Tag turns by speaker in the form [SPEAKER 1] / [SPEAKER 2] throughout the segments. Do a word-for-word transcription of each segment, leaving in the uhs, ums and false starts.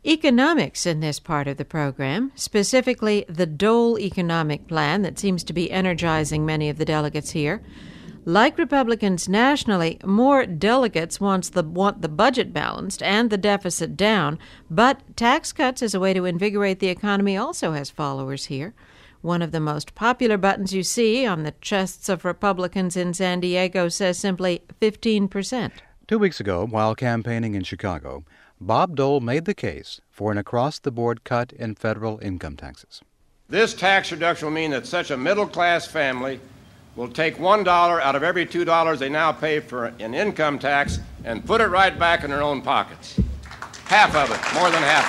[SPEAKER 1] Economics in this part of the program, specifically the Dole economic plan that seems to be energizing many of the delegates here. Like Republicans nationally, more delegates wants the, want the budget balanced and the deficit down, but tax cuts as a way to invigorate the economy also has followers here. One of the most popular buttons you see on the chests of Republicans in San Diego says simply fifteen percent.
[SPEAKER 2] Two weeks ago, while campaigning in Chicago, Bob Dole made the case for an across-the-board cut in federal income taxes.
[SPEAKER 3] This tax reduction will mean that such a middle-class family will take one dollar out of every two dollars they now pay for an income tax and put it right back in their own pockets. Half of it, more than half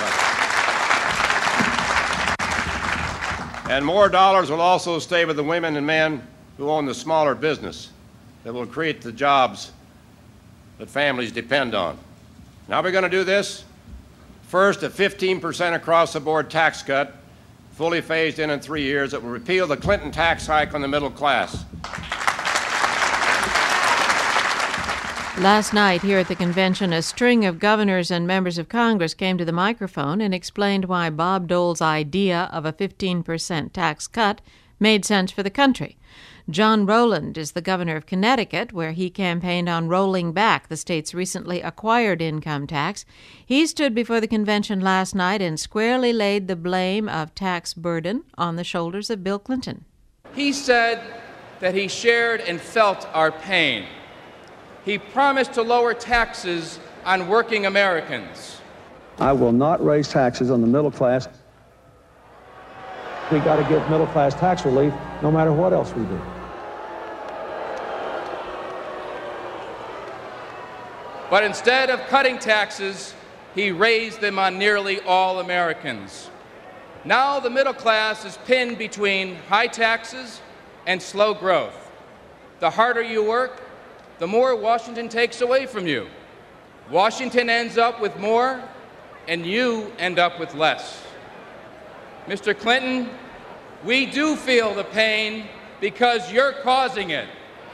[SPEAKER 3] of it. And more dollars will also stay with the women and men who own the smaller business that will create the jobs that families depend on. Now we're going to do this. First, a fifteen percent across-the-board tax cut, fully phased in in three years, that will repeal the Clinton tax hike on the middle class.
[SPEAKER 1] Last night, here at the convention, a string of governors and members of Congress came to the microphone and explained why Bob Dole's idea of a fifteen percent tax cut made sense for the country. John Rowland is the governor of Connecticut, where he campaigned on rolling back the state's recently acquired income tax. He stood before the convention last night and squarely laid the blame of tax burden on the shoulders of Bill Clinton.
[SPEAKER 4] He said that he shared and felt our pain. He promised to lower taxes on working Americans.
[SPEAKER 5] I will not raise taxes on the middle class. We got to give middle class tax relief no matter what else we do.
[SPEAKER 4] But instead of cutting taxes, he raised them on nearly all Americans. Now the middle class is pinned between high taxes and slow growth. The harder you work, the more Washington takes away from you. Washington ends up with more, and you end up with less. Mister Clinton, we do feel the pain because you're causing it.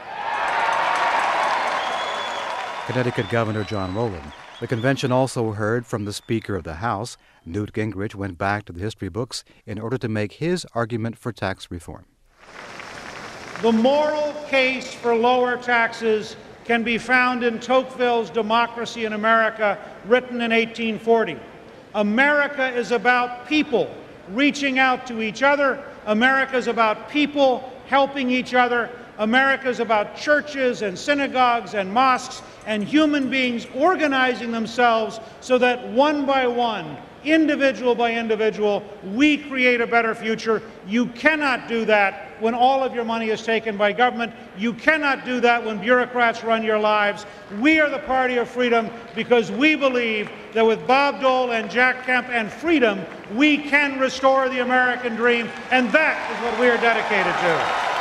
[SPEAKER 2] Connecticut Governor John Rowland. The convention also heard from the Speaker of the House. Newt Gingrich went back to the history books in order to make his argument for tax reform.
[SPEAKER 6] The moral case for lower taxes can be found in Tocqueville's Democracy in America, written in eighteen forty. America is about people reaching out to each other. America is about people helping each other. America is about churches and synagogues and mosques and human beings organizing themselves so that one by one, individual by individual, we create a better future. You cannot do that when all of your money is taken by government. You cannot do that when bureaucrats run your lives. We are the party of freedom because we believe that with Bob Dole and Jack Kemp and freedom, we can restore the American dream, and that is what we are dedicated to.